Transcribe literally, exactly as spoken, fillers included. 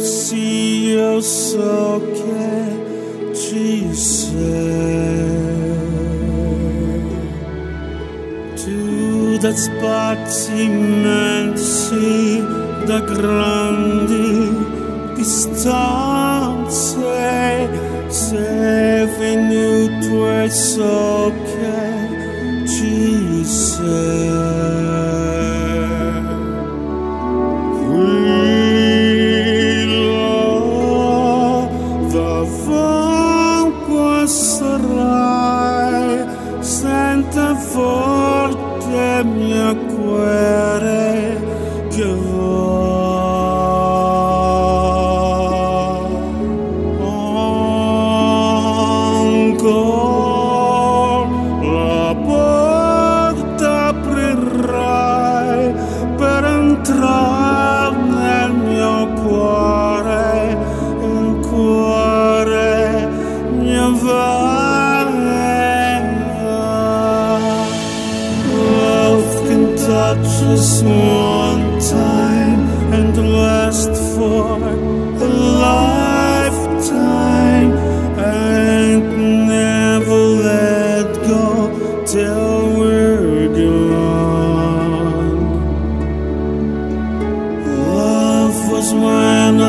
sì, io so che ci sei. Tu da spazi immensi, da grandi distanze, sei venuto e so che ci sei. Sarai, sente forte mia cuore che va ancora la porta aprirai per entrare nel mio cuore, il cuore mio va. Touch us one time and last for a lifetime and never let go till we're gone. Love was when I